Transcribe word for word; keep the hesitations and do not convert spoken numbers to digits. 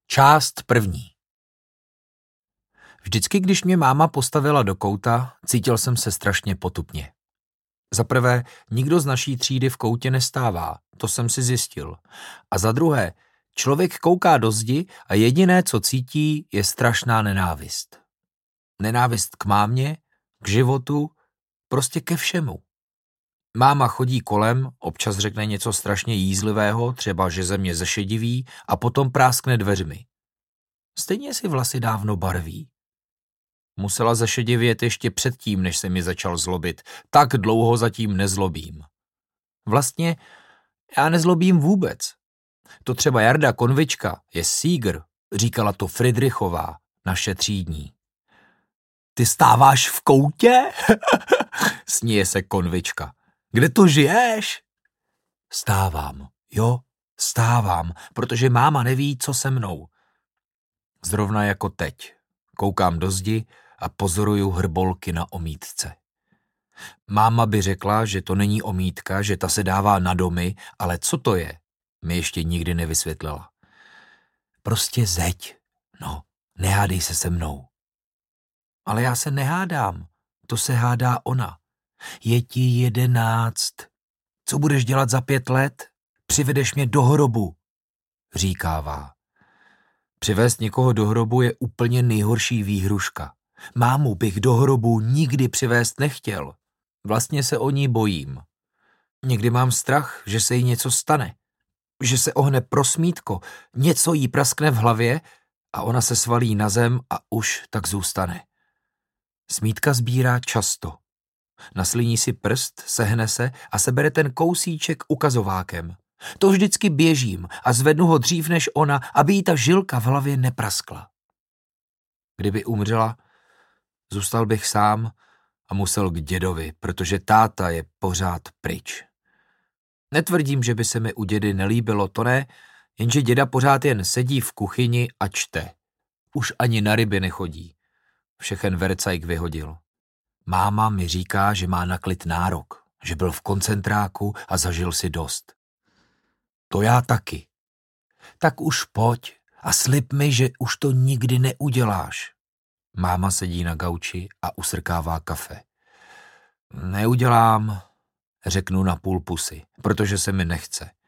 Část první. Vždycky, když mě máma postavila do kouta, cítil jsem se strašně potupně. Za prvé, nikdo z naší třídy v koutě nestává, to jsem si zjistil. A za druhé, člověk kouká do zdi a jediné, co cítí, je strašná nenávist. Nenávist k mámě, k životu, prostě ke všemu. Máma chodí kolem, občas řekne něco strašně jízlivého, třeba že ze mě zešediví, a potom práskne dveřmi. Stejně si vlasy dávno barví. Musela zešedivět ještě předtím, než se mi začal zlobit. Tak dlouho zatím nezlobím. Vlastně já nezlobím vůbec. To třeba Jarda Konvička je sígr, říkala to Fridrichová, naše třídní. Ty stáváš v koutě? Směje se Konvička. Kde to žiješ? Stávám, jo, stávám, protože máma neví, co se mnou. Zrovna jako teď. Koukám do zdi a pozoruju hrbolky na omítce. Máma by řekla, že to není omítka, že ta se dává na domy, ale co to je, mi ještě nikdy nevysvětlila. Prostě zeď, no, nehádej se se mnou. Ale já se nehádám, to se hádá ona. Je ti jedenáct. Co budeš dělat za pět let? Přivedeš mě do hrobu, říkává. Přivést někoho do hrobu je úplně nejhorší výhruška. Mámu bych do hrobu nikdy přivést nechtěl. Vlastně se o ní bojím. Někdy mám strach, že se jí něco stane. Že se ohne prosmítko, něco jí praskne v hlavě a ona se svalí na zem a už tak zůstane. Smítka sbírá často. Naslíní si prst, sehne se a sebere ten kousíček ukazovákem. To vždycky běžím a zvednu ho dřív než ona, aby jí ta žilka v hlavě nepraskla. Kdyby umřela, zůstal bych sám a musel k dědovi, protože táta je pořád pryč. Netvrdím, že by se mi u dědy nelíbilo, to ne, jenže děda pořád jen sedí v kuchyni a čte. Už ani na ryby nechodí. Všechen vercajk vyhodil. Máma mi říká, že má na klid nárok, že byl v koncentráku a zažil si dost. To já taky. Tak už pojď a slib mi, že už to nikdy neuděláš. Máma sedí na gauči a usrkává kafe. Neudělám, řeknu na půl pusy, protože se mi nechce.